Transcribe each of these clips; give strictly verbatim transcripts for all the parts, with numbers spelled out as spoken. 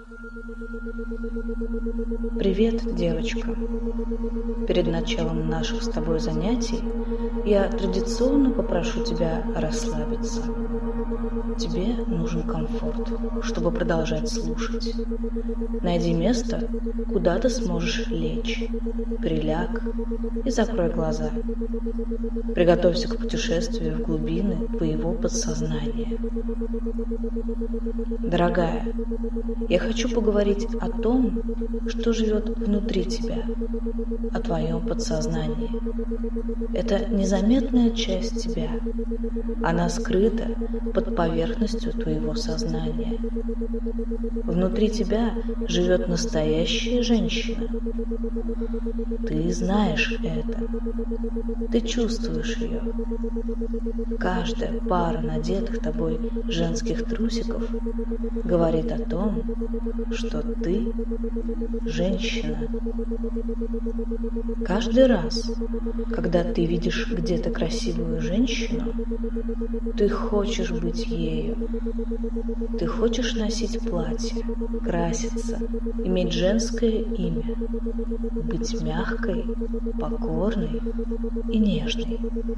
Привет, девочка. Перед началом наших с тобой занятий я традиционно попрошу тебя расслабиться. Тебе нужен комфорт, чтобы продолжать слушать. Найди место, куда ты сможешь лечь. Приляг и закрой глаза. Приготовься к путешествию в глубины твоего подсознания. Дорогая, я хочу поговорить о том, что живет внутри тебя, о твоем подсознании. Это незаметная часть тебя. Она скрыта под поверхностью твоего сознания. Внутри тебя живет настоящая женщина. Ты знаешь это. Ты чувствуешь ее. Каждая пара надетых тобой женских трусиков говорит о том, что ты женщина. Каждый раз, когда ты видишь где-то красивую женщину, ты хочешь быть ею. Ты хочешь носить платье, краситься, иметь женское имя, быть мягкой, покорной и нежной.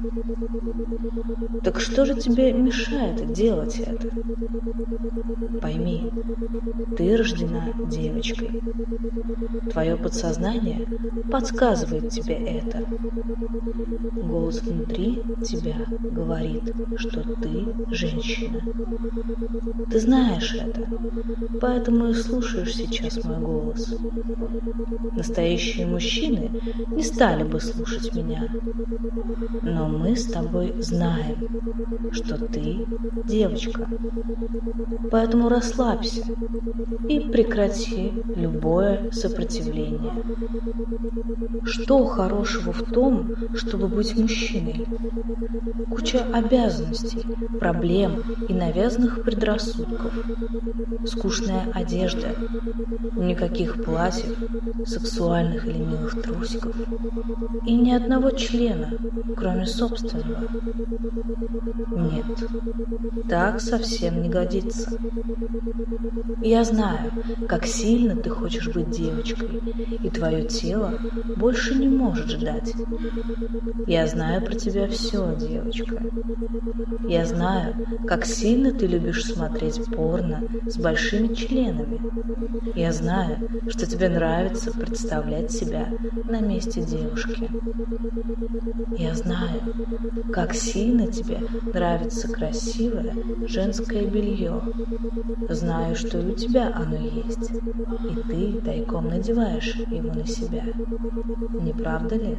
Так что же тебе мешает делать это? Пойми, ты рождена девочкой. Твое подсознание подсказывает тебе это. Голос внутри тебя говорит, что ты женщина. Ты знаешь это, поэтому и слушаешь сейчас мой голос. Настоящие мужчины не стали бы слушать меня, но мы с тобой знаем, что ты девочка. Поэтому расслабься и прекрати любое сопротивление. Что хорошего в том, чтобы быть мужчиной? Куча обязанностей, проблем и навязанных предрассудков. Скучная одежда, никаких платьев, сексуальных или милых трусиков и ни одного члена, кроме собственного. Нет, так совсем не годится. Я знаю, как сильно ты хочешь быть девочкой, и твое тело больше не может ждать. Я знаю про тебя все, девочка. Я знаю, как сильно ты любишь смотреть порно с большими членами. Я знаю, что тебе нравится представлять себя на месте девушки. Я знаю, как сильно тебе нравится красивое женское белье. Знаю, что и у тебя оно есть, и ты тайком надеваешь его на себя. Не правда ли?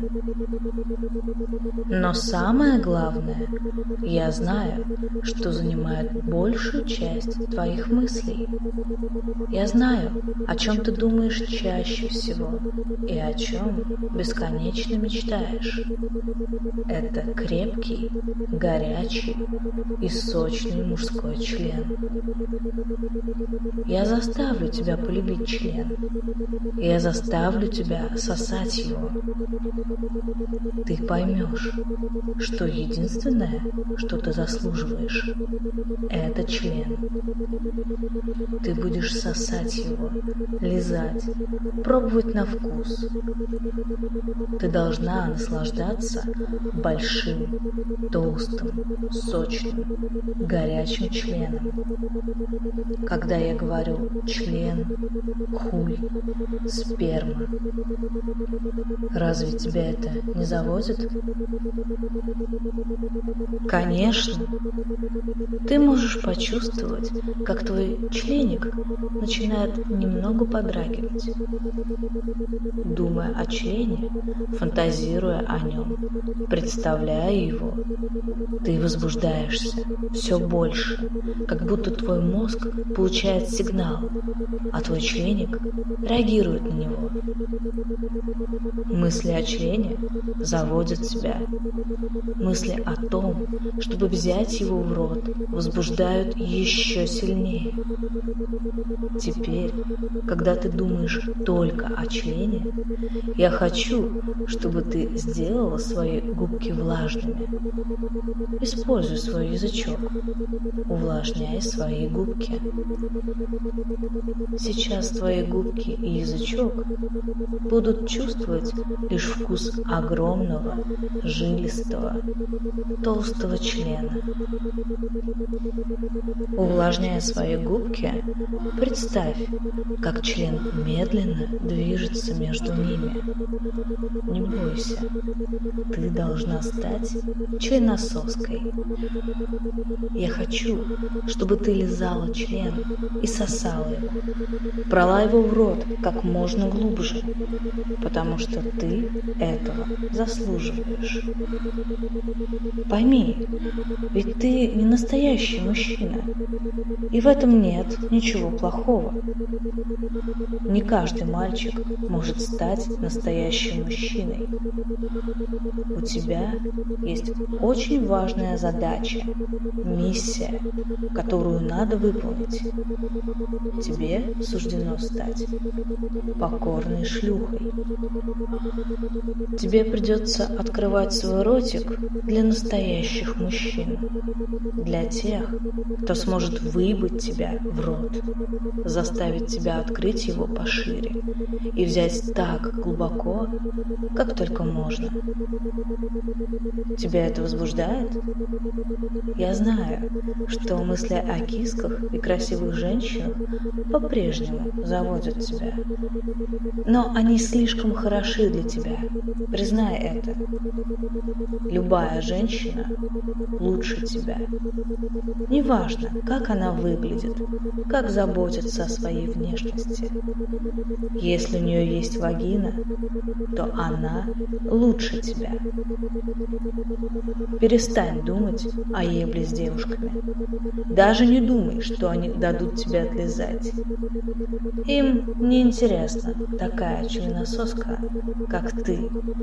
Но самое главное, я знаю, что занимает большую часть твоих мыслей. Я знаю, о чем ты думаешь чаще всего и о чем бесконечно мечтаешь. Это крепкий, горячий и сочный мужской член. Я заставлю тебя полюбить член. Я заставлю тебя сосать его. Ты поймешь, что единственное, что ты заслуживаешь, это член. Ты будешь сосать его, лизать, пробовать на вкус. Ты должна наслаждаться большим, толстым, сочным, горячим членом. Когда я говорю член, хуй, сперма, разве тебя это не заводит? Конечно. Ты можешь почувствовать, как твой членик начинает немного подрагивать. Думая о члене, фантазируя о нем, представляя его, ты возбуждаешься все больше, как будто твой мозг получает сигнал, а твой членик реагирует на него. Мысли о члене заводят тебя. Мысли о том, чтобы взять его в рот, возбуждают еще сильнее. Теперь, когда ты думаешь только о члене, я хочу, чтобы ты сделала свои губки влажными. Используй свой язычок. Увлажняй свои губки. Сейчас твои губки и язычок будут чувствовать лишь вкус огромного, жилистого, толстого члена. Увлажняя свои губки, представь, как член медленно движется между ними. Не бойся, ты должна стать членосоской. Я хочу, чтобы ты лизала член и сосала его, брала его в рот как можно глубже, потому что ты этого заслуживаешь. Пойми, ведь ты не настоящий мужчина, и в этом нет ничего плохого. Не каждый мальчик может стать настоящим мужчиной. У тебя есть очень важная задача, миссия, которую надо выполнить. Тебе суждено стать покорной шлюхой. Тебе придется открывать свой ротик для настоящих мужчин, для тех, кто сможет выебать тебя в рот, заставить тебя открыть его пошире и взять так глубоко, как только можно. Тебя это возбуждает? Я знаю, что мысли о кисках и красивых женщинах по-прежнему заводят тебя. Но они слишком хороши для тебя. Признай это. Любая женщина лучше тебя. Неважно, как она выглядит, как заботится о своей внешности. Если у нее есть вагина, то она лучше тебя. Перестань думать о ебле с девушками. Даже не думай, что они дадут тебе отлизать. Им не интересна такая членососка, как ты.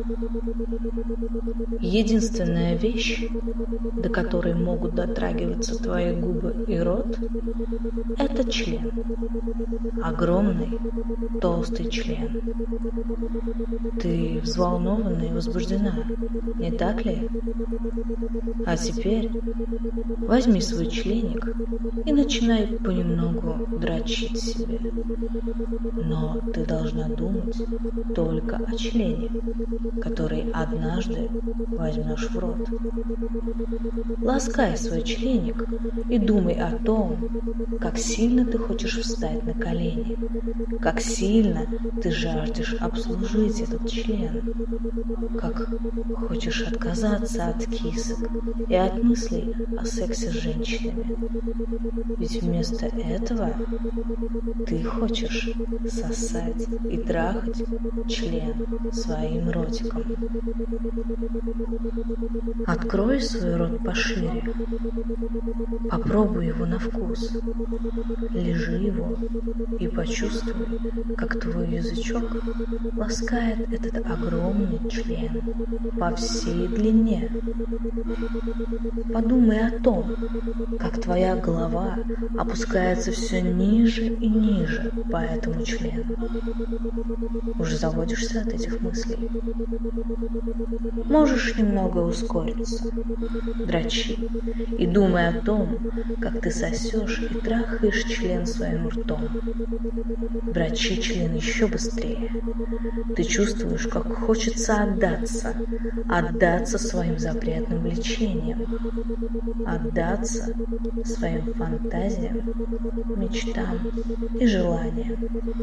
Единственная вещь, до которой могут дотрагиваться твои губы и рот, это член. Огромный, толстый член. Ты взволнована и возбуждена, не так ли? А теперь возьми свой членик и начинай понемногу дрочить себе. Но ты должна думать только о члене, который однажды возьмешь в рот. Ласкай свой членик и думай о том, как сильно ты хочешь встать на колени, как сильно ты жаждешь обслужить этот член, как хочешь отказаться от кисок и от мыслей о сексе с женщинами. Ведь вместо этого ты хочешь сосать и трахать член своим ротиком. Открой свой рот пошире. Попробуй его на вкус. Лижи его и почувствуй, как твой язычок ласкает этот огромный член по всей длине. Подумай о том, как твоя голова опускается все ниже и ниже по этому члену. Уже заводишься от этих мыслей? Можешь немного ускориться. Дрочи и думай о том, как ты сосешь и трахаешь член своим ртом. Дрочи член еще быстрее. Ты чувствуешь, как хочется отдаться, отдаться своим запретным влечениям, отдаться своим фантазиям, мечтам и желаниям.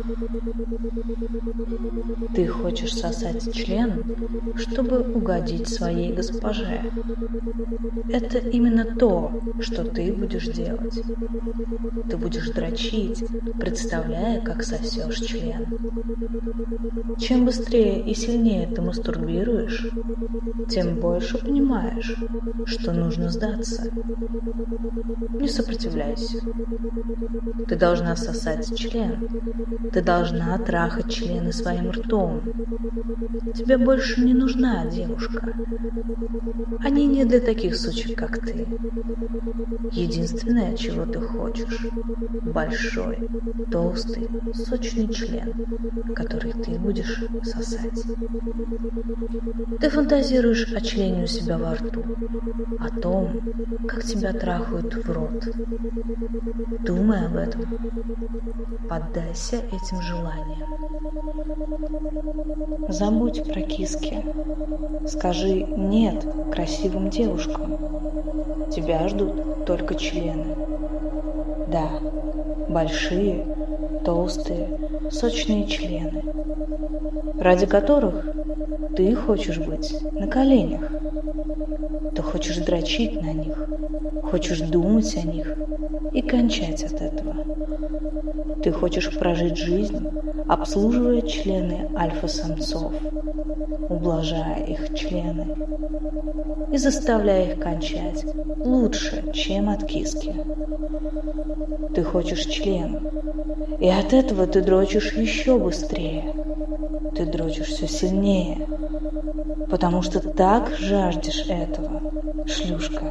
Ты хочешь сосать член, чтобы угодить своей госпоже. Это именно то, что ты будешь делать. Ты будешь дрочить, представляя, как сосешь член. Чем быстрее и сильнее ты мастурбируешь, тем больше понимаешь, что нужно сдаться. Не сопротивляйся. Ты должна сосать член. Ты должна трахать члены своим ртом. Тебе больше не нужна девушка. Они не для таких сучек, как ты. Единственное, чего ты хочешь — большой, толстый, сочный член, который ты будешь сосать. Ты фантазируешь о члене у себя во рту, о том, как тебя трахают в рот. Думай об этом Поддайся этим желаниям. Забудь про киски. Скажи «нет» красивым девушкам. Тебя ждут только члены. Да, большие, толстые, сочные члены, ради которых ты хочешь быть на коленях. Ты хочешь дрочить на них, хочешь думать о них и кончать от этого. Ты хочешь прожить жизнь, обслуживая члены альфа-самцов, ублажая их члены и заставляя их кончать лучше, чем от киски. Ты хочешь член, и от этого ты дрочишь еще быстрее. Ты дрочишь все сильнее, потому что так жаждешь этого, шлюшка.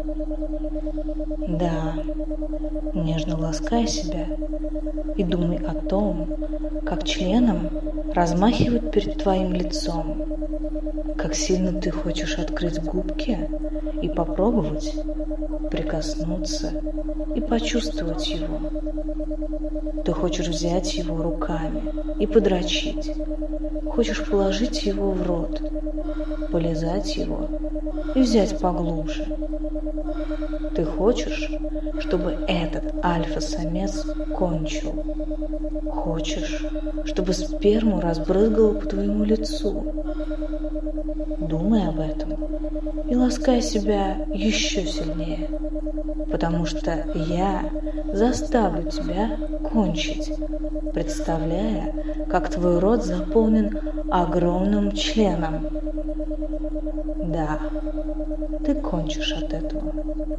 Да, нежно ласкай себя и думай о том, как членом размахивают перед твоим лицом, как сильно ты хочешь открыть губки и попробовать прикоснуться и почувствовать его. Ты хочешь взять его руками и подрочить, хочешь положить его в рот, полизать его и взять поглубже. Ты хочешь, чтобы этот альфа-самец кончил. Хочешь, чтобы сперму разбрызгало по твоему лицу. Думай об этом и ласкай себя еще сильнее, потому что я заставлю тебя кончить, представляя, как твой рот заполнен огромным членом. Да, ты кончишь от этого.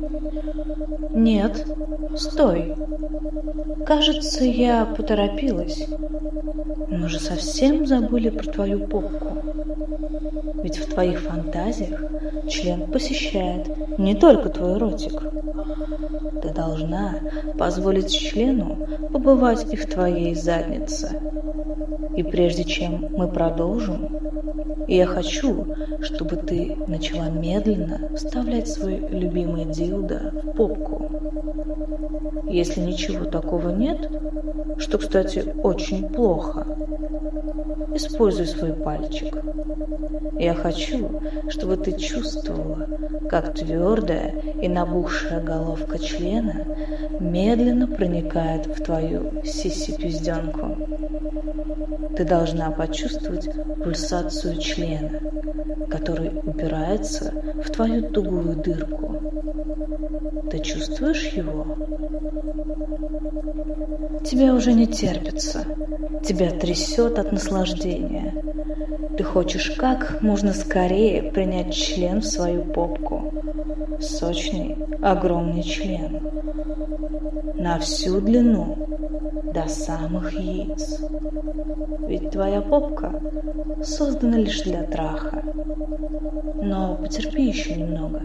Нет, стой. Кажется, я поторопилась. Мы же совсем забыли про твою попку. Ведь в твоих фантазиях член посещает не только твой ротик. Ты должна позволить члену побывать и в твоей заднице. И прежде чем мы продолжим, я хочу, чтобы ты начала медленно вставлять свой любимый дилдо в попку. Если ничего такого нет, что, кстати, очень плохо, используй свой пальчик. Я хочу, чтобы ты чувствовала, как твердая и набухшая головка члена медленно проникает в твою сиси-пизденку. Ты должна почувствовать пульсацию члена, который упирается в твою тугую дырку. Ты чувствуешь его? Тебе уже не терпится. Тебя трясет от наслаждения. Ты хочешь как можно скорее принять член в свою попку. Сочный, огромный член. На всю длину, до самых яиц. Ведь твоя попка создана лишь для траха. Но потерпи еще немного.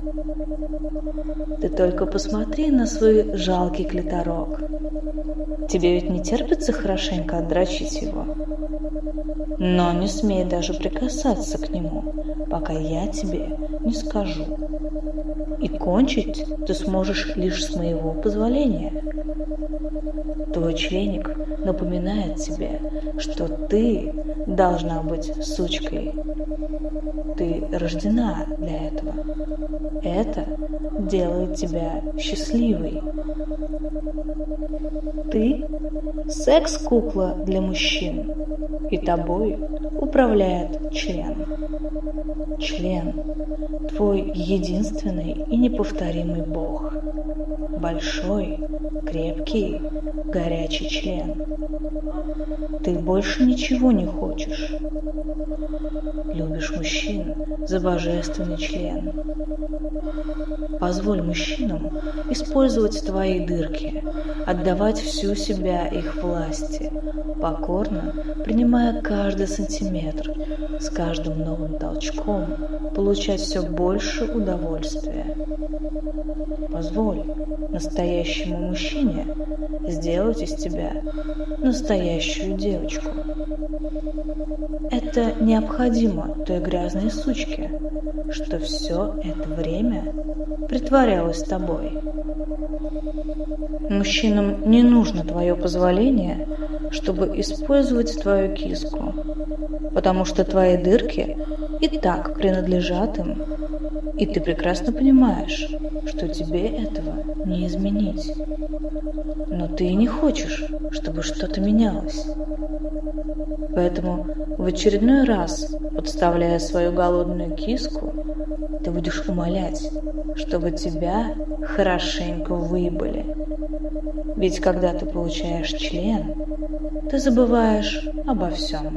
Ты только посмотри на свой жалкий клиторок. Тебе ведь не терпится хорошенько отдрочить его? Но не смей даже прикасаться к нему, пока я тебе не скажу. И кончить ты сможешь лишь с моего позволения. Твой членик напоминает тебе, что ты должна быть сучкой. Ты рождена для этого. Это делает тебя счастливой. Ты – секс-кукла для мужчин, и тобой управляет член. Член – твой единственный и неповторимый бог. Большой, крепкий, горячий член. Ты больше ничего не хочешь. Любишь мужчин за божественный член. Позволь мужчинам использовать твои дырки, отдавать всю себя их власти, покорно принимая каждый сантиметр, с каждым новым толчком получать все больше удовольствия. Позволь настоящему мужчине желание сделать из тебя настоящую девочку. Это необходимо той грязной сучке, что все это время притворялась тобой. Мужчинам не нужно твое позволение, чтобы использовать твою киску, потому что твои дырки и так принадлежат им, и ты прекрасно понимаешь, что тебе этого не изменить. Но ты и не хочешь, чтобы что-то менялось. Поэтому в очередной раз, подставляя свою голодную киску, ты будешь умолять, чтобы тебя хорошенько выебали. Ведь когда ты получаешь член, ты забываешь обо всем.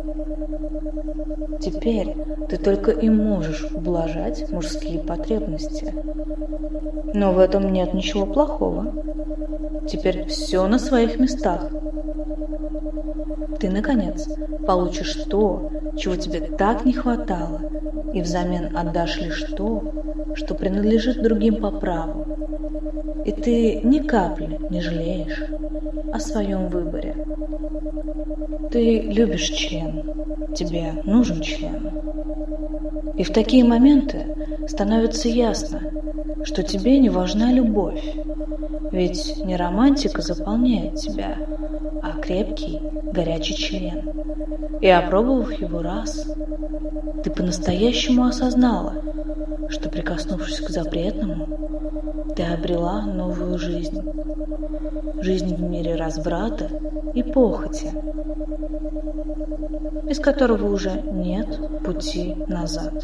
Теперь ты только и можешь ублажать мужские потребности. Но в этом нет ничего плохого. Теперь все на своих местах. Ты, наконец, получишь то, чего тебе так не хватало, и взамен отдашь лишь то, что принадлежит другим по праву. И ты ни капли не жалеешь о своем выборе. Ты любишь член, тебе нужен член. И в такие моменты становится ясно, что тебе не важна любовь, ведь не романтика заполняет тебя, а крепкий, горячий член. И опробовав его раз, ты по-настоящему осознала, что, прикоснувшись к запретному, ты обрела новую жизнь. Жизнь в мире разврата и похоти, из которого уже нет пути назад.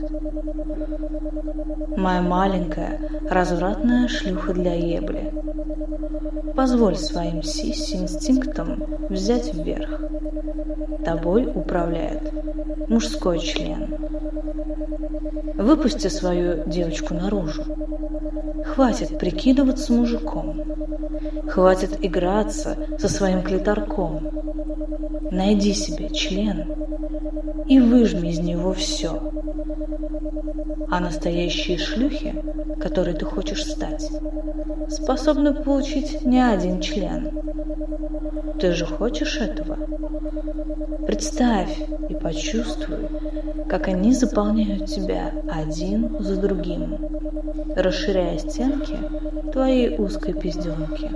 Моя маленькая развратная шлюха для ебли, позволь своим сисси-инстинктам взять вверх. Тобой управляет мужской член. Выпусти свою девочку наружу. Хватит прикидываться мужиком. Хватит играться со своим клиторком. Найди себе член и выжми из него все. А настоящие шлюхи, которые ты хочешь стать, способны получить не один член. Ты же хочешь этого? Представь и почувствуй, как они заполняют тебя один за другим, расширяя стенки твоей узкой пизденки.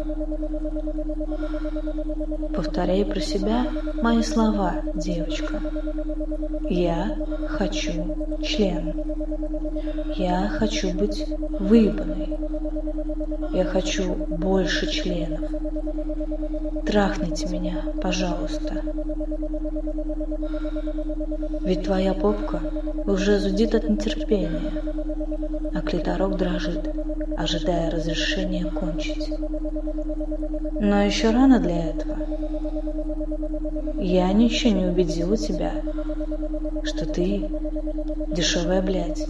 Повторяй про себя мои слова, девочка. Я хочу член. Я хочу быть выебанной. Я хочу больше членов. Трахните меня, пожалуйста. Ведь твоя попка уже зудит от нетерпения, а клиторок дрожит, ожидая разрешения кончить. Но еще рано для этого. Я ничего не убедила тебя, что ты дешевая блядь.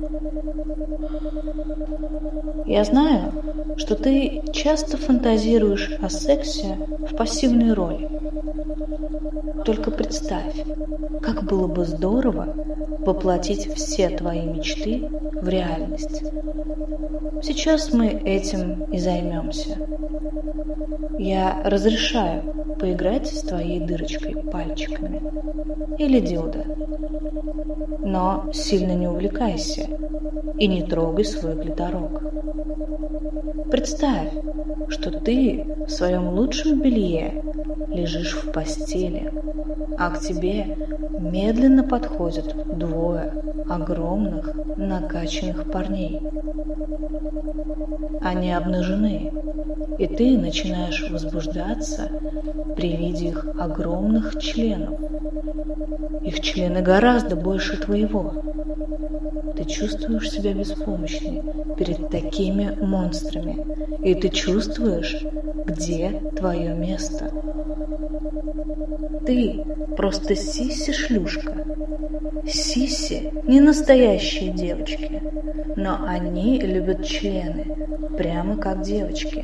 Я знаю, что ты часто фантазируешь о сексе в пассивной роли. Только представь, как было бы здорово воплотить все твои мечты в реальность. Сейчас мы этим и займемся. Я разрешаю поиграть с твоей дырочкой пальчиками или дилдо. Но сильно не увлекайся и не трогай свой клиторок. Представь, что ты в своем лучшем белье лежишь в постели, а к тебе медленно подходят двое огромных накачанных парней. Они обнажены, и ты начинаешь возбуждаться при виде их огромных членов. Их члены гораздо больше твоего. Ты чувствуешь себя беспомощной перед такими монстрами, и ты чувствуешь, где твое место. Ты просто сисси-шлюшка. Сисси не настоящие девочки, но они любят члены, прямо как девочки.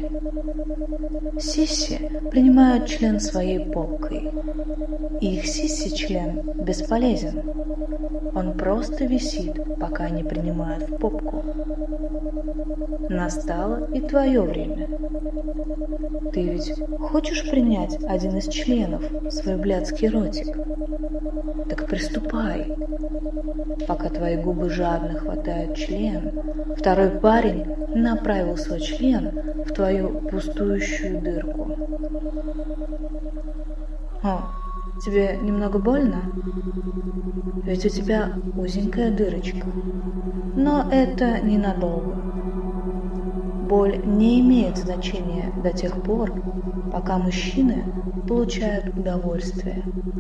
Сисси принимают член своей попкой. Их сисси-член бесполезен. Он просто висит, пока не принимают в попку. Настало и твое время. Ты ведь хочешь принять один из членов в свой блядский ротик? Так приступай. Пока твои губы жадно хватают член, второй парень направил свой член в твою пустующую дырку. О, тебе немного больно? Ведь у тебя узенькая дырочка. Но это ненадолго. Боль не имеет значения до тех пор, пока мужчины получают удовольствие.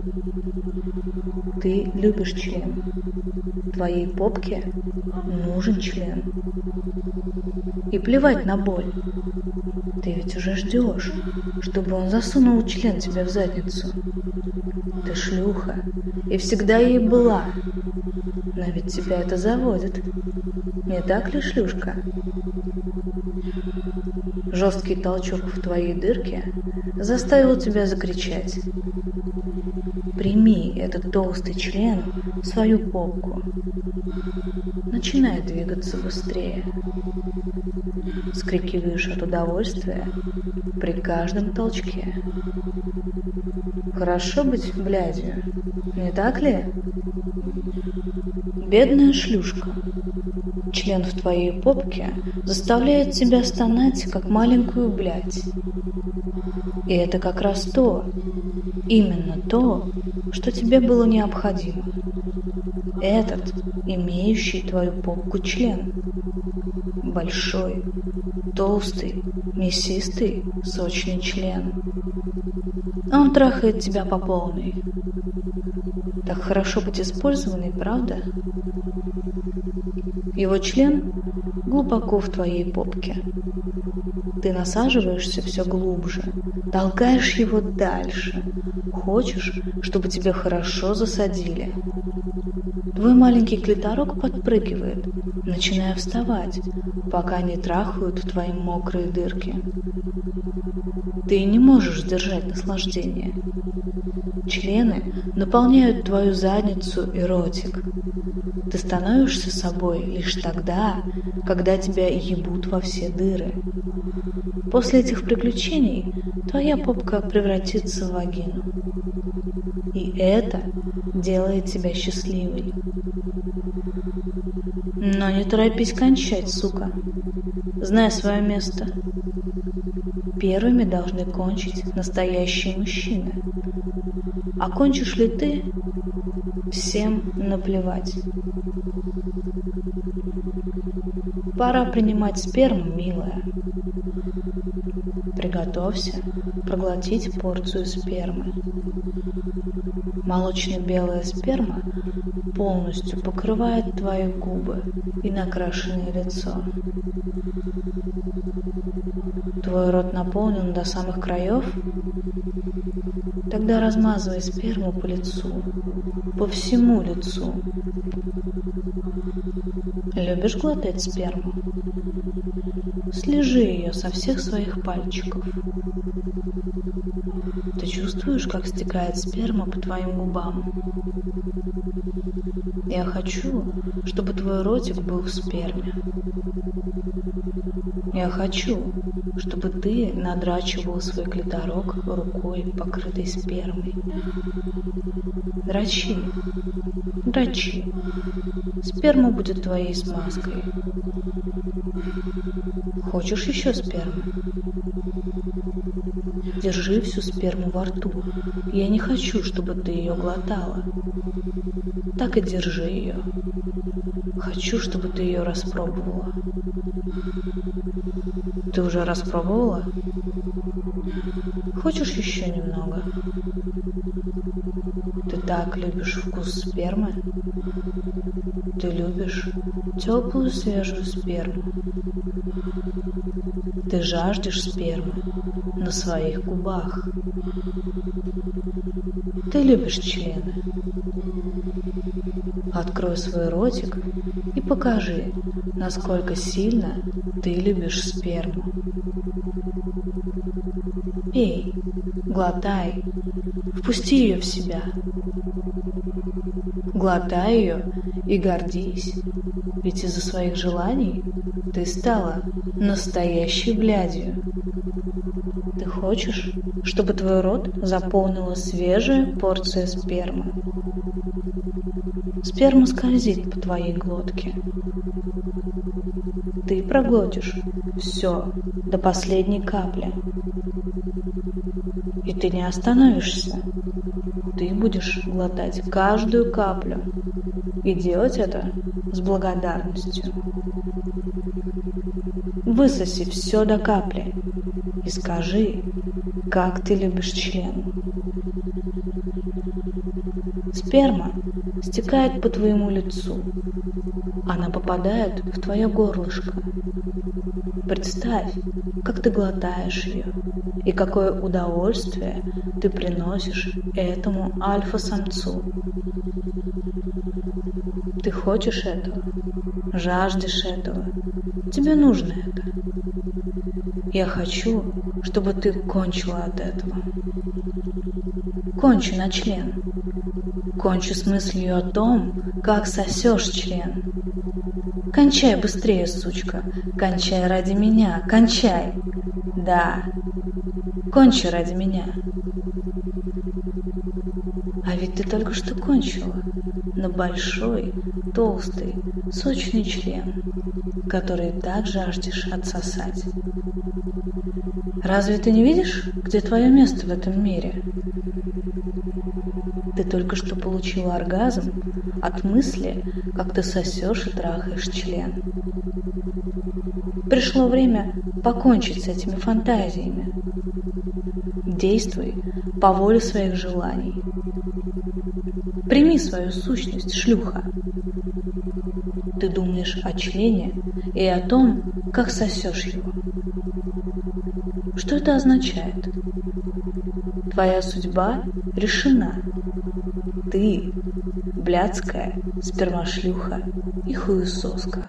Ты любишь член. Твоей попке нужен член. И плевать на боль. Ты ведь уже ждешь, чтобы он засунул член тебе в задницу. Ты шлюха, и всегда ей была. Но ведь тебя это заводит. Не так ли, шлюшка? Жесткий толчок в твоей дырке заставил тебя закричать. Прими этот толстый член в свою попку. Начинай двигаться быстрее. Вскрикиваешь от удовольствия при каждом толчке. Хорошо быть блядью, не так ли? Бедная шлюшка. Член в твоей попке заставляет тебя стонать, как маленькую блядь. И это как раз то, именно то, что тебе было необходимо. Этот, имеющий твою попку член. Большой, толстый, мясистый, сочный член. Он трахает тебя по полной. Так хорошо быть использованной, правда? Его член глубоко в твоей попке. Ты насаживаешься все глубже, толкаешь его дальше. Хочешь, чтобы тебя хорошо засадили. Твой маленький клиторок подпрыгивает, начиная вставать, пока не трахают твои мокрые дырки. Ты не можешь сдержать наслаждение. Члены наполняют твою задницу и ротик. Ты становишься собой лишь тогда, когда тебя ебут во все дыры. После этих приключений твоя попка превратится в вагину. И это делает тебя счастливой. Но не торопись кончать, сука. Знай свое место. Первыми должны кончить настоящие мужчины. А кончишь ли ты, всем наплевать. Пора принимать сперму, милая. Приготовься проглотить порцию спермы. Молочно-белая сперма полностью покрывает твои губы и накрашенное лицо. Твой рот наполнен до самых краев? Тогда размазывай сперму по лицу, по всему лицу. Любишь глотать сперму? Слежи ее со всех своих пальчиков. Ты чувствуешь, как стекает сперма по твоим губам? Я хочу, чтобы твой ротик был в сперме. Я хочу, чтобы ты надрачивал свой клиторок рукой, покрытой спермой. Дрочи, дрочи. Сперма будет твоей смазкой. Хочешь еще спермы? Держи всю сперму во рту. Я не хочу, чтобы ты ее глотала. Так и держи ее. Хочу, чтобы ты ее распробовала. Ты уже распробовала? Хочешь еще немного? Ты так любишь вкус спермы? Ты любишь теплую свежую сперму. Ты жаждешь спермы на своих губах. Ты любишь члены. Открой свой ротик и покажи, насколько сильно ты любишь сперму. Пей, глотай, впусти ее в себя. Глотай ее и гордись, ведь из-за своих желаний ты стала настоящей блядью. Ты хочешь, чтобы твой рот заполнила свежая порция спермы? Сперма скользит по твоей глотке. Ты проглотишь все до последней капли. И ты не остановишься. Ты будешь глотать каждую каплю и делать это с благодарностью. Высоси все до капли и скажи, как ты любишь член. Сперма стекает по твоему лицу. Она попадает в твое горлышко. Представь, как ты глотаешь ее, и какое удовольствие ты приносишь этому альфа-самцу. Ты хочешь этого, жаждешь этого, тебе нужно это. Я хочу, чтобы ты кончила от этого. Кончи на член. Кончи с мыслью о том, как сосешь член. Кончай быстрее, сучка. Кончай ради меня. Кончай. Да. Кончи ради меня. А ведь ты только что кончила на большой, толстый, сочный член, который так жаждешь отсосать. Разве ты не видишь, где твое место в этом мире? Ты только что получила оргазм от мысли, как ты сосешь и трахаешь член. Пришло время покончить с этими фантазиями. Действуй по воле своих желаний. Прими свою сущность, шлюха. Ты думаешь о члене и о том, как сосешь его. Что это означает? Твоя судьба решена. Ты блядская спермошлюха и хуесоска.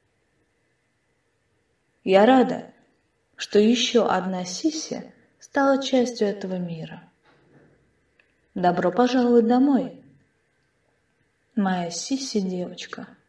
Я рада, что еще одна сиси стала частью этого мира. Добро пожаловать домой, моя сиси-девочка.